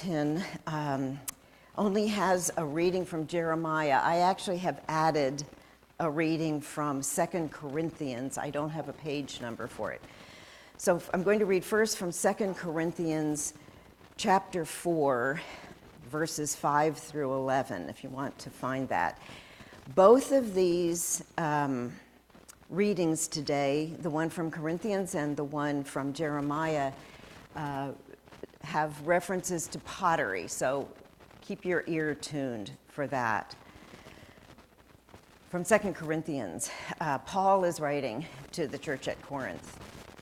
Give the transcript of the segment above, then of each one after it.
bulletin only has a reading from Jeremiah. I actually have added a reading from 2 Corinthians. I don't have a page number for it. So I'm going to read first from 2 Corinthians chapter 4, verses 5 through 11, if you want to find that. Both of these readings today, the one from Corinthians and the one from Jeremiah, have references to pottery, so keep your ear tuned for that. From 2 Corinthians, Paul is writing to the church at Corinth.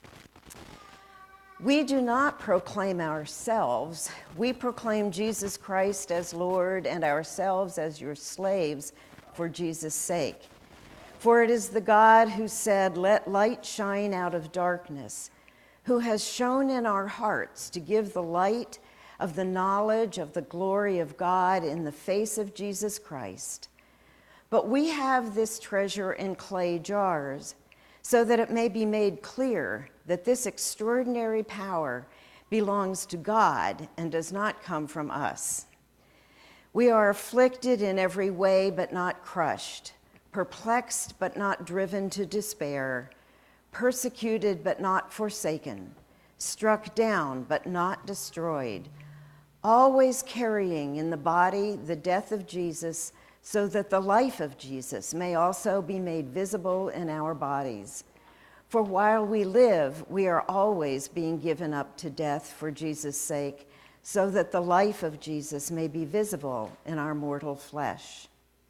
We do not proclaim ourselves. We proclaim Jesus Christ as Lord and ourselves as your slaves for Jesus' sake. For it is the God who said, "Let light shine out of darkness," who has shone in our hearts to give the light of the knowledge of the glory of God in the face of Jesus Christ. But we have this treasure in clay jars, so that it may be made clear that this extraordinary power belongs to God and does not come from us. We are afflicted in every way, but not crushed, perplexed, but not driven to despair, persecuted, but not forsaken, struck down, but not destroyed, always carrying in the body the death of Jesus, so that the life of Jesus may also be made visible in our bodies. For while we live, we are always being given up to death for Jesus' sake, so that the life of Jesus may be visible in our mortal flesh.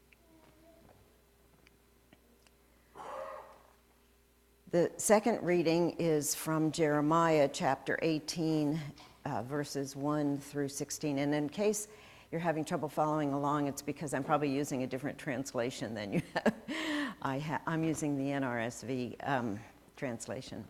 The second reading is from Jeremiah chapter 18, verses 1 through 16. And in case you're having trouble following along, it's because I'm probably using a different translation than you have. I'm using the NRSV translation.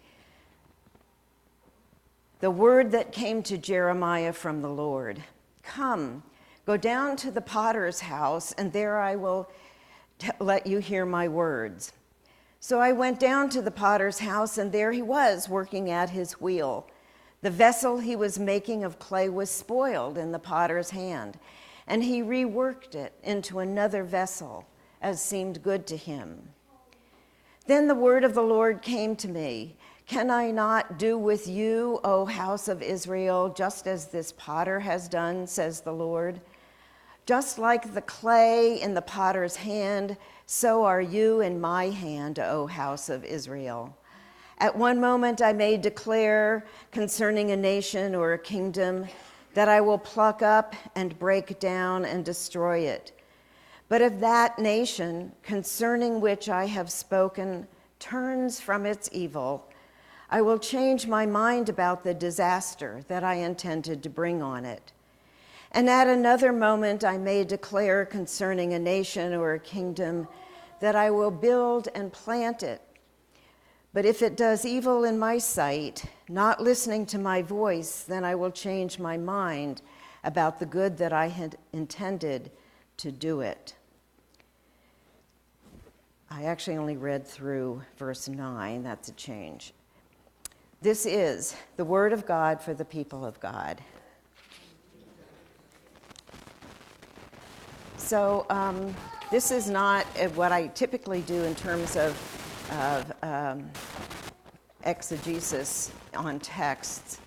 The word that came to Jeremiah from the Lord: "Come, go down to the potter's house, and there I will let you hear my words." So I went down to the potter's house, and there he was working at his wheel. The vessel he was making of clay was spoiled in the potter's hand, and he reworked it into another vessel, as seemed good to him. Then the word of the Lord came to me: "Can I not do with you, O house of Israel, just as this potter has done, says the Lord? Just like the clay in the potter's hand, so are you in my hand, O house of Israel. At one moment I may declare concerning a nation or a kingdom that I will pluck up and break down and destroy it. But if that nation concerning which I have spoken turns from its evil, I will change my mind about the disaster that I intended to bring on it. And at another moment I may declare concerning a nation or a kingdom that I will build and plant it. But if it does evil in my sight, not listening to my voice, then I will change my mind about the good that I had intended to do it." I actually only read through verse 9. That's a change. This is the word of God for the people of God. So this is not what I typically do in terms of exegesis on texts.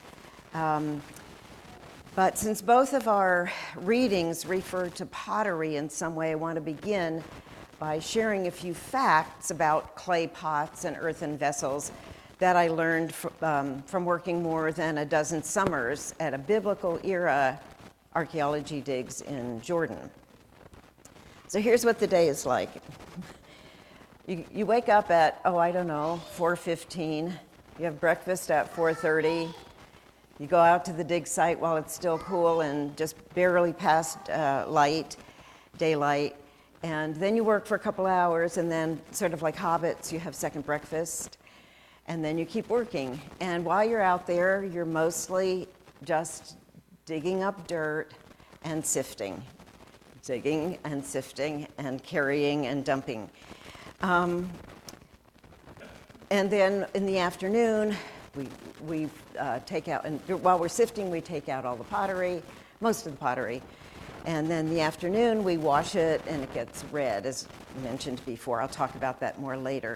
But since both of our readings refer to pottery in some way, I want to begin by sharing a few facts about clay pots and earthen vessels that I learned from working more than a dozen summers at a biblical era archaeology digs in Jordan. So here's what the day is like. You wake up at, 4:15. You have breakfast at 4:30. You go out to the dig site while it's still cool and just barely past daylight. And then you work for a couple hours, and then sort of like hobbits, you have second breakfast. And then you keep working. And while you're out there, you're mostly just digging up dirt and sifting. Digging and sifting and carrying and dumping. And then in the afternoon, we take out, and while we're sifting, we take out all the pottery, most of the pottery. And then in the afternoon, we wash it and it gets red, as mentioned before. I'll talk about that more later.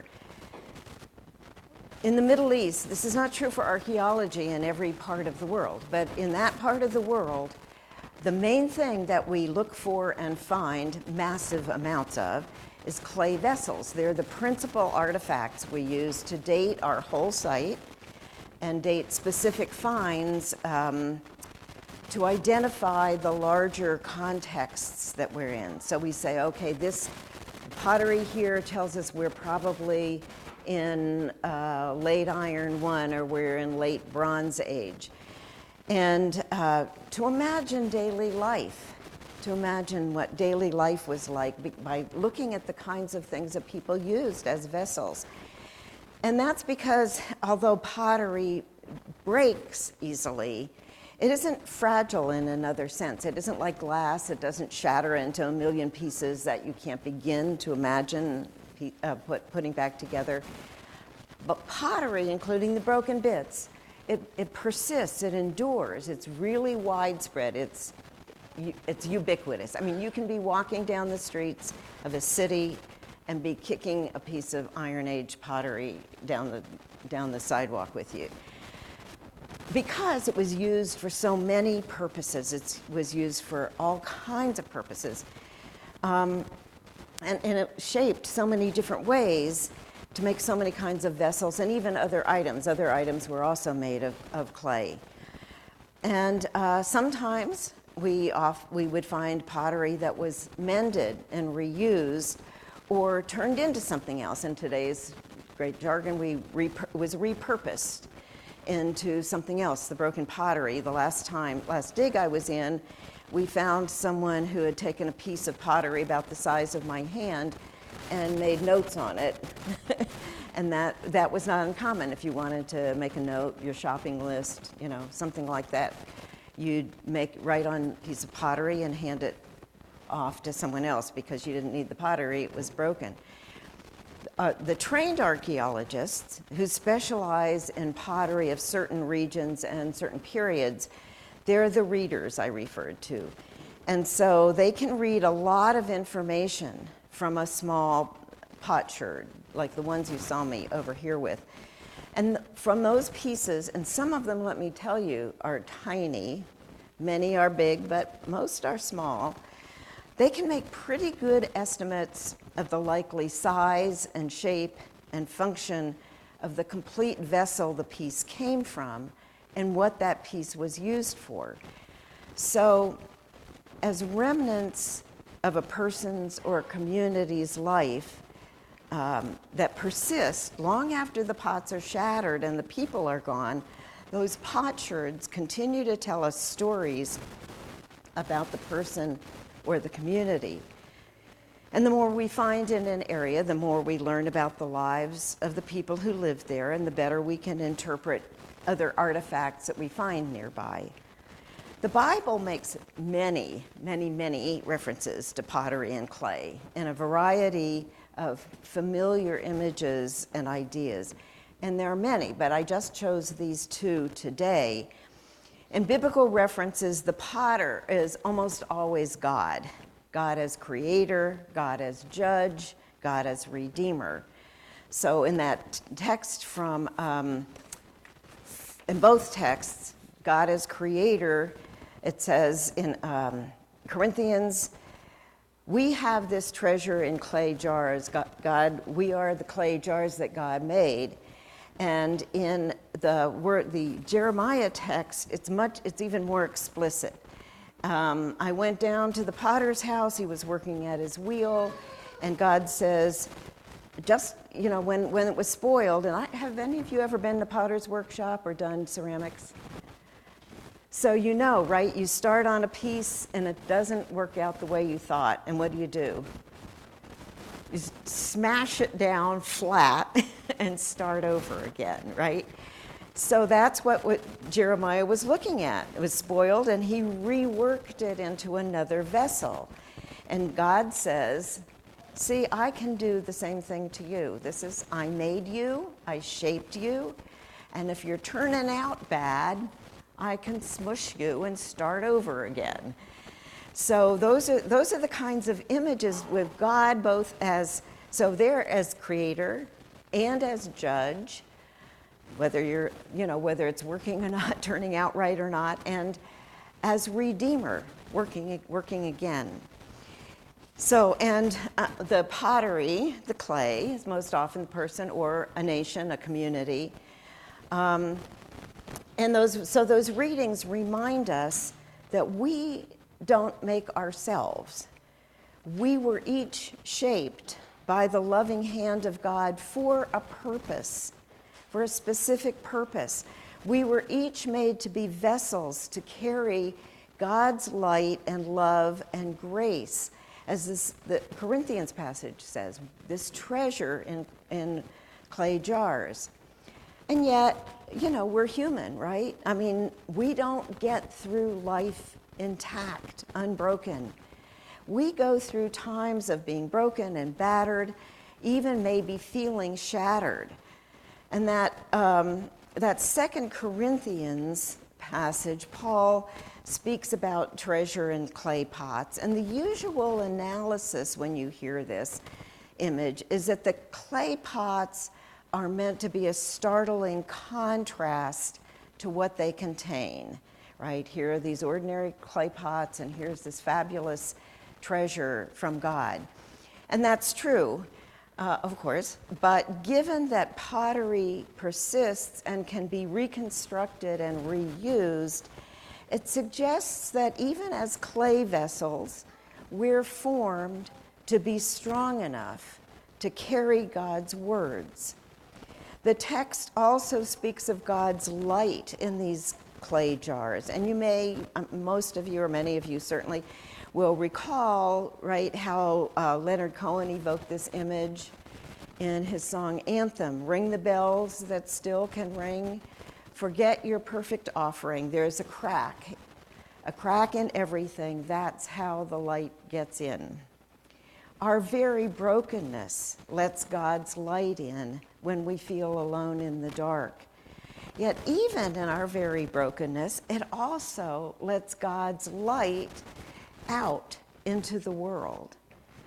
In the Middle East, this is not true for archaeology in every part of the world, but in that part of the world, the main thing that we look for and find massive amounts of is clay vessels. They're the principal artifacts we use to date our whole site and date specific finds to identify the larger contexts that we're in. So we say, okay, this pottery here tells us we're probably in late Iron 1 or we're in late Bronze Age. And to imagine daily life, to imagine what daily life was like by looking at the kinds of things that people used as vessels. And that's because although pottery breaks easily, it isn't fragile in another sense. It isn't like glass. It doesn't shatter into a million pieces that you can't begin to imagine putting back together. But pottery, including the broken bits, it persists, it endures, it's really widespread, it's ubiquitous. I mean, you can be walking down the streets of a city and be kicking a piece of Iron Age pottery down the sidewalk with you. Because it was used for so many purposes, it was used for all kinds of purposes, and it shaped so many different ways to make so many kinds of vessels and even other items. Other items were also made of clay. And sometimes we would find pottery that was mended and reused or turned into something else. In today's great jargon, was repurposed into something else. The broken pottery, the last dig I was in, we found someone who had taken a piece of pottery about the size of my hand and made notes on it. And that was not uncommon. If you wanted to make a note, your shopping list, something like that, you'd write on a piece of pottery and hand it off to someone else because you didn't need the pottery, it was broken. The trained archaeologists who specialize in pottery of certain regions and certain periods, they're the readers I referred to. And so they can read a lot of information from a small potsherd, like the ones you saw me over here with. And from those pieces, and some of them, let me tell you, are tiny, many are big, but most are small, they can make pretty good estimates of the likely size and shape and function of the complete vessel the piece came from and what that piece was used for. So as remnants of a person's or a community's life that persist long after the pots are shattered and the people are gone, those potsherds continue to tell us stories about the person or the community. And the more we find in an area, the more we learn about the lives of the people who live there, and the better we can interpret other artifacts that we find nearby. The Bible makes many, many, many references to pottery and clay in a variety of familiar images and ideas. And there are many, but I just chose these two today. In biblical references, the potter is almost always God. God as creator, God as judge, God as redeemer. So in that text in both texts, God as creator, it says in Corinthians, we have this treasure in clay jars. God, we are the clay jars that God made. And in the Jeremiah text, it's even more explicit. I went down to the potter's house. He was working at his wheel, and God says, when it was spoiled, and have any of you ever been to Potter's Workshop or done ceramics? So right? You start on a piece, and it doesn't work out the way you thought, and what do? You smash it down flat and start over again, right? So that's what Jeremiah was looking at. It was spoiled, and he reworked it into another vessel. And God says, see, I can do the same thing to you. I made you, I shaped you, And if you're turning out bad, I can smush you and start over again. So those are the kinds of images with God both as, so there as creator and as judge, whether you're, whether it's working or not, turning out right or not, and as redeemer, working again. So, and the pottery, the clay, is most often the person or a nation, a community. And those readings remind us that we don't make ourselves. We were each shaped by the loving hand of God for a purpose, for a specific purpose. We were each made to be vessels to carry God's light and love and grace, as the Corinthians passage says, this treasure in clay jars. And yet, we're human, right? I mean, we don't get through life intact, unbroken. We go through times of being broken and battered, even maybe feeling shattered. And that 2 Corinthians passage, Paul speaks about treasure in clay pots. And the usual analysis when you hear this image is that the clay pots are meant to be a startling contrast to what they contain, right? Here are these ordinary clay pots, and here's this fabulous treasure from God. And that's true, of course, but given that pottery persists and can be reconstructed and reused, it suggests that even as clay vessels, we're formed to be strong enough to carry God's words. The text also speaks of God's light in these clay jars. And you may, most of you or many of you certainly will recall, right, how Leonard Cohen evoked this image in his song Anthem. Ring the bells that still can ring. Forget your perfect offering. There's a crack in everything. That's how the light gets in. Our very brokenness lets God's light in when we feel alone in the dark. Yet even in our very brokenness, it also lets God's light out into the world.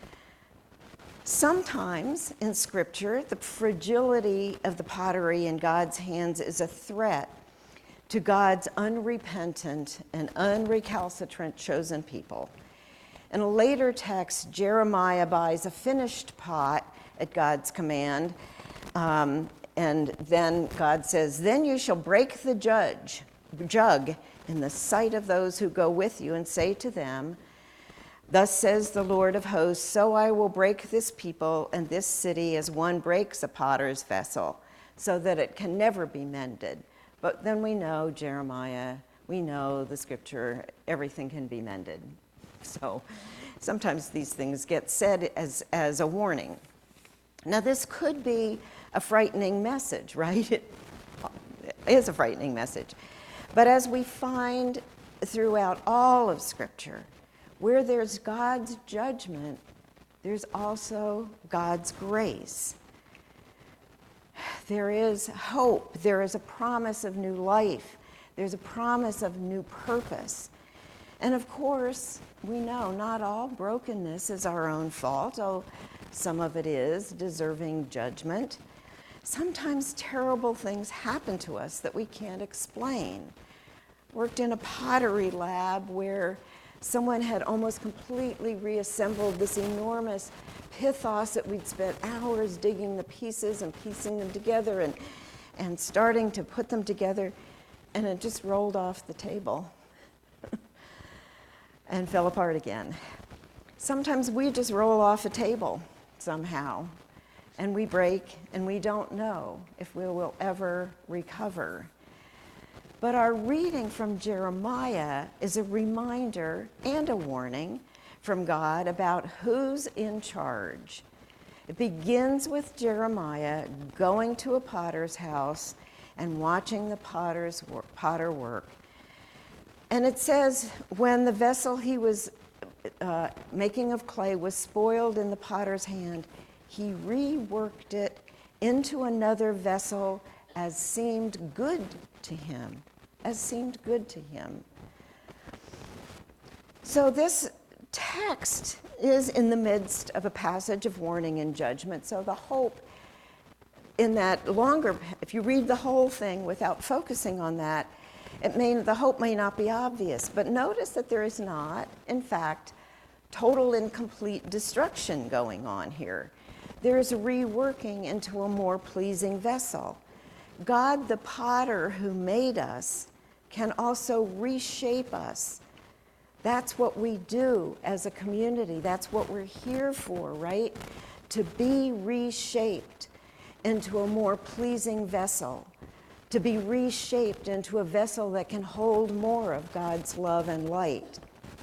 Sometimes in Scripture, the fragility of the pottery in God's hands is a threat to God's unrepentant and unrecalcitrant chosen people. In a later text, Jeremiah buys a finished pot at God's command, and then God says, "Then you shall break the jug in the sight of those who go with you and say to them, 'Thus says the Lord of hosts, so I will break this people and this city as one breaks a potter's vessel, so that it can never be mended.'" But then we know Jeremiah, we know the Scripture, everything can be mended. So sometimes these things get said as a warning. Now this could be a frightening message, right? It is a frightening message. But as we find throughout all of Scripture, where there's God's judgment, there's also God's grace. There is hope. There is a promise of new life. There's a promise of new purpose. And of course, we know not all brokenness is our own fault, although some of it is deserving judgment. Sometimes terrible things happen to us that we can't explain. Worked in a pottery lab where someone had almost completely reassembled this enormous pithos that we'd spent hours digging the pieces and piecing them together and starting to put them together, and it just rolled off the table and fell apart again. Sometimes we just roll off a table somehow, and we break, and we don't know if we will ever recover. But our reading from Jeremiah is a reminder and a warning from God about who's in charge. It begins with Jeremiah going to a potter's house and watching the potter work. And it says, when the vessel he was making of clay was spoiled in the potter's hand, he reworked it into another vessel as seemed good to him, as seemed good to him. So this text is in the midst of a passage of warning and judgment. So the hope in that longer, if you read the whole thing without focusing on that, the hope may not be obvious. But notice that there is not, in fact, total and complete destruction going on here. There is a reworking into a more pleasing vessel. God, the potter who made us, can also reshape us. That's what we do as a community. That's what we're here for, right? To be reshaped into a more pleasing vessel, to be reshaped into a vessel that can hold more of God's love and light.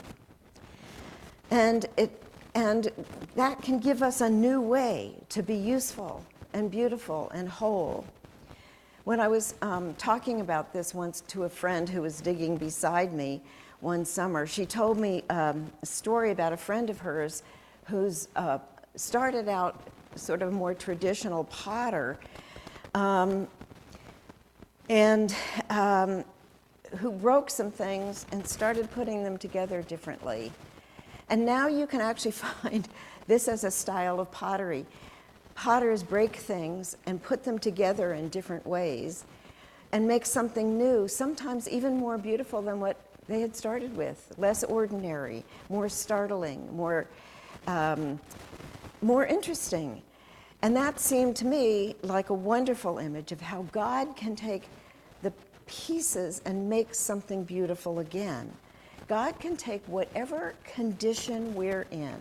And that can give us a new way to be useful and beautiful and whole. When I was talking about this once to a friend who was digging beside me one summer, she told me a story about a friend of hers who's started out sort of a more traditional potter, and who broke some things and started putting them together differently. And now you can actually find this as a style of pottery. Potters break things and put them together in different ways and make something new, sometimes even more beautiful than what they had started with, less ordinary, more startling, more interesting. And that seemed to me like a wonderful image of how God can take the pieces and make something beautiful again. God can take whatever condition we're in,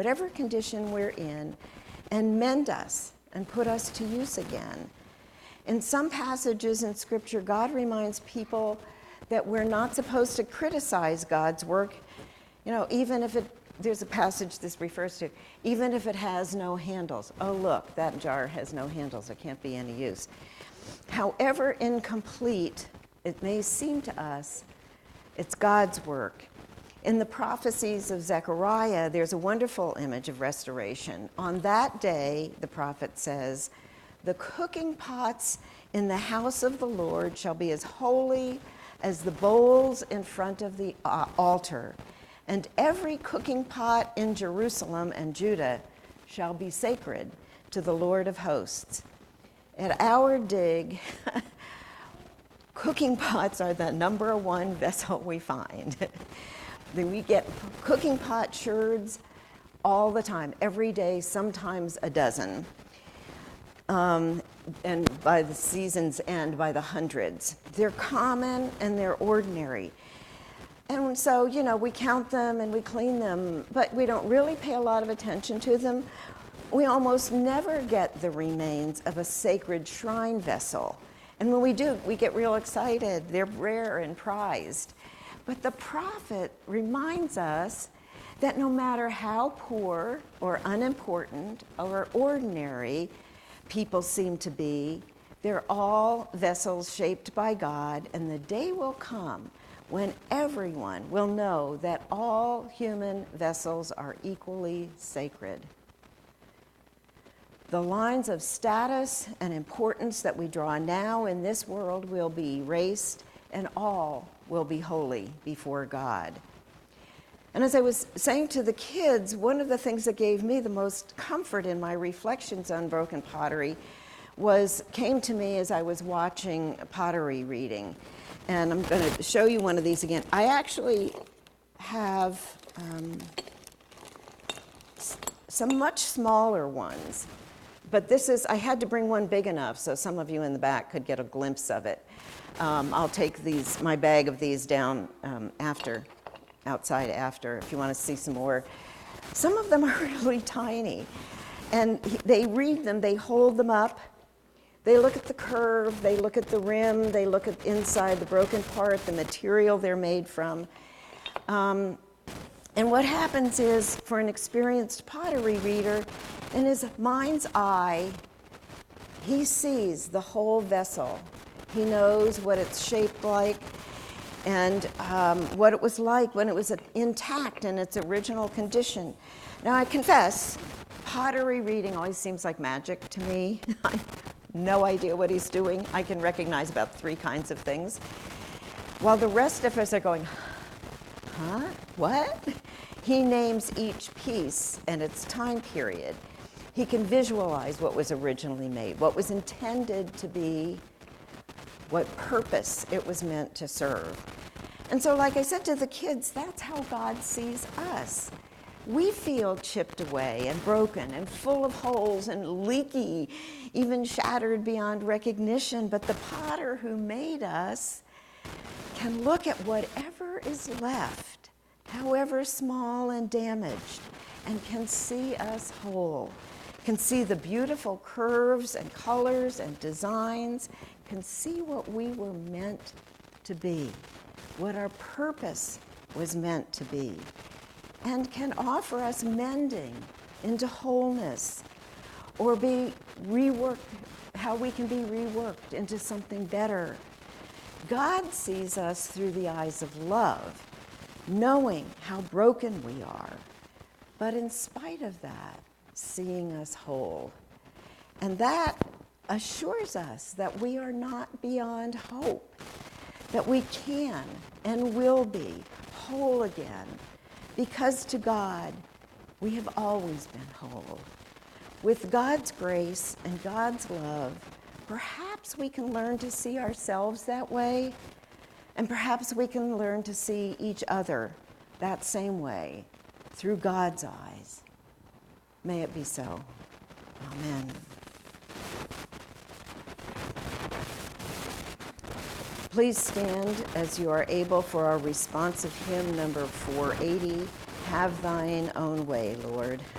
and mend us and put us to use again. In some passages in Scripture, God reminds people that we're not supposed to criticize God's work, even if there's a passage this refers to, even if it has no handles. Oh, look, that jar has no handles. It can't be any use. However incomplete it may seem to us, it's God's work. In the prophecies of Zechariah, there's a wonderful image of restoration. On that day, the prophet says, the cooking pots in the house of the Lord shall be as holy as the bowls in front of the altar. And every cooking pot in Jerusalem and Judah shall be sacred to the Lord of hosts. At our dig, cooking pots are the number one vessel we find. We get cooking pot sherds all the time, every day, sometimes a dozen. And by the season's end, by the hundreds. They're common and they're ordinary. And so, we count them and we clean them, but we don't really pay a lot of attention to them. We almost never get the remains of a sacred shrine vessel. And when we do, we get real excited. They're rare and prized. But the prophet reminds us that no matter how poor or unimportant or ordinary people seem to be, they're all vessels shaped by God, and the day will come when everyone will know that all human vessels are equally sacred. The lines of status and importance that we draw now in this world will be erased, and all will be holy before God. And as I was saying to the kids, one of the things that gave me the most comfort in my reflections on broken pottery came to me as I was watching pottery reading. And I'm going to show you one of these again. I actually have some much smaller ones, but I had to bring one big enough so some of you in the back could get a glimpse of it. I'll take my bag of these down outside after, if you want to see some more. Some of them are really tiny, and they read them, they hold them up, they look at the curve, they look at the rim, they look at inside the broken part, the material they're made from. And what happens is, for an experienced pottery reader, in his mind's eye, he sees the whole vessel. He knows what it's shaped like and what it was like when it was intact in its original condition. Now, I confess, pottery reading always seems like magic to me. no idea what he's doing. I can recognize about 3 kinds of things. While the rest of us are going, huh? What? He names each piece and its time period. He can visualize what was originally made, what was intended to be, what purpose it was meant to serve. And so, like I said to the kids, that's how God sees us. We feel chipped away and broken and full of holes and leaky, even shattered beyond recognition. But the potter who made us can look at whatever is left, however small and damaged, and can see us whole, can see the beautiful curves and colors and designs, can see what we were meant to be, what our purpose was meant to be, and can offer us mending into wholeness, or be reworked, how we can be reworked into something better. God sees us through the eyes of love, knowing how broken we are, but in spite of that, seeing us whole. And that assures us that we are not beyond hope, that we can and will be whole again, because to God, we have always been whole. With God's grace and God's love, perhaps we can learn to see ourselves that way, and perhaps we can learn to see each other that same way through God's eyes. May it be so. Amen. Please stand as you are able for our responsive hymn number 480, Have Thine Own Way, Lord.